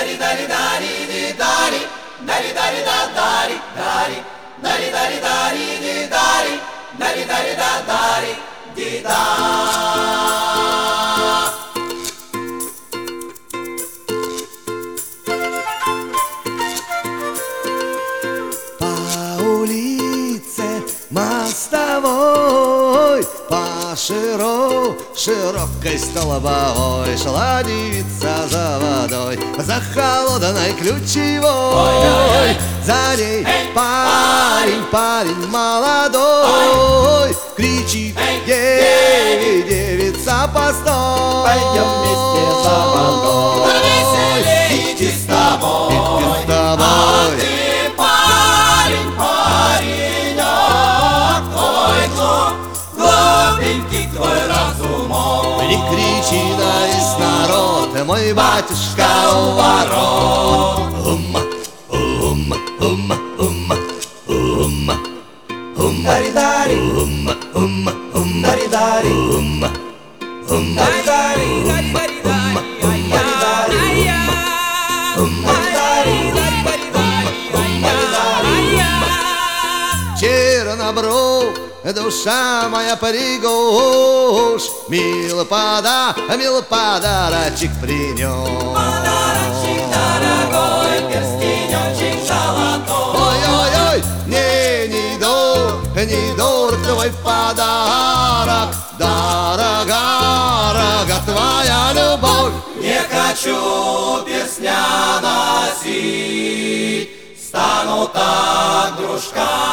дари, дари, дари, дари, дари, дари, да, дари, дари, дари, дари, дари, дари, дари, дари, да, дари, дида. По улице мостовой, по широкой столбовой шла девица за водой, за холодной ключевой. За ней парень молодой кричит ей: девица, постой, Пойдем вместе за водой, веселей идти с тобой. А ты, парень, паренек, твой глупенький, твой разумок. Не кричи на весь народ, мой батюшка у ворот. Дари, дари, дари, дари, дари, Чернобров, душа моя пригожь, мил подарочек принес. Подарочек дорогой, перстенечек золотой. Ой-ой-ой, не дорог твой подарок, дорога твоя любовь. Не хочу перстня носить, стану так дружка